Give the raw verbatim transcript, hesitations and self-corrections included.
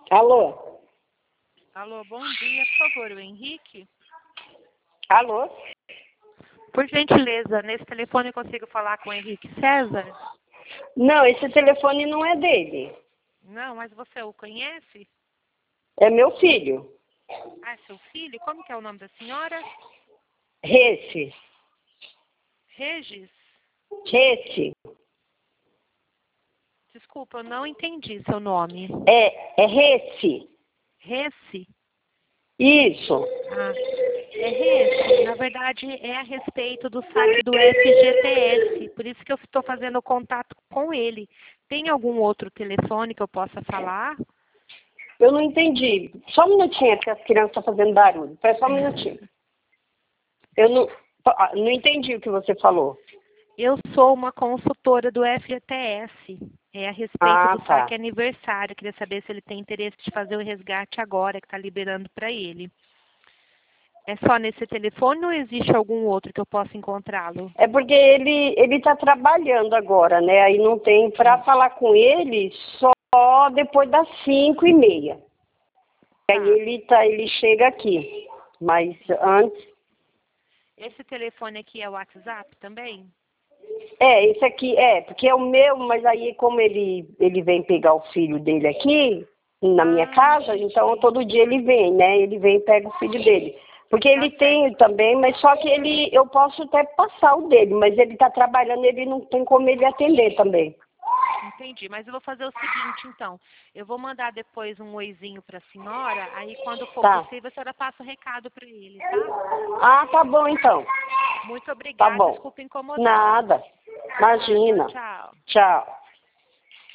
Alô? Alô, bom dia, por favor, o Henrique? Alô? Por gentileza, nesse telefone eu consigo falar com o Henrique César? Não, esse telefone não é dele. Não, mas você o conhece? É meu filho. Ah, é seu filho? Como que é o nome da senhora? Rece. Regis? Rece. Desculpa, eu não entendi seu nome. É, é Rece. Rece? Isso. Ah, é Rece. Na verdade, é a respeito do saque do F G T S. Por isso que eu estou fazendo contato com ele. Tem algum outro telefone que eu possa falar? Eu não entendi. Só um minutinho, porque as crianças estão fazendo barulho. Espera só um minutinho. Eu não, ah, não entendi o que você falou. Eu sou uma consultora do F G T S. É a respeito Ah, do tá. saque aniversário. Queria saber se ele tem interesse de fazer o resgate agora, que está liberando para ele. É só nesse telefone ou existe algum outro que eu possa encontrá-lo? É porque ele ele está trabalhando agora, né? Aí não tem para falar com ele só depois das cinco e meia. Aí Tá. ele tá, ele chega aqui. Mas antes, Esse telefone aqui é o WhatsApp também? é, esse aqui é, porque é o meu, mas aí como ele ele vem pegar o filho dele aqui na minha Ah, casa, entendi. então todo dia ele vem, né? Ele vem e pega o filho dele. Porque Tá ele certo. tem também, mas só que ele, eu posso até passar o dele, mas ele está trabalhando, ele não tem como ele atender também. Entendi, mas eu vou fazer o seguinte, então. Eu vou mandar depois um oizinho para a senhora, aí quando for Tá. possível, a senhora passa o recado para ele, tá? Ah, tá bom então. Muito Tá obrigada, bom. desculpa incomodar. Nada. Tá, tchau, Imagina. tchau. Tchau.